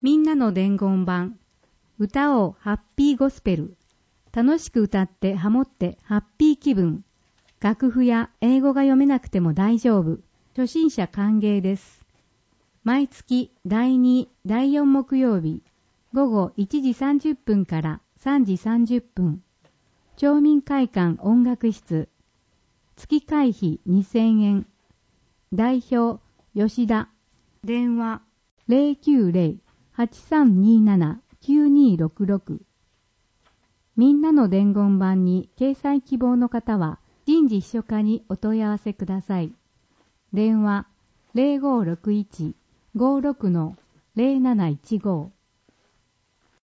みんなの伝言版。歌おうハッピーゴスペル。楽しく歌ってハモってハッピー気分。楽譜や英語が読めなくても大丈夫。初心者歓迎です。毎月第2、第4木曜日、午後1時30分から3時30分。町民会館音楽室。月会費2000円。代表、吉田。電話、090-8327-9266。みんなの伝言版に掲載希望の方は、人事秘書課にお問い合わせください。電話、0561-56-0715。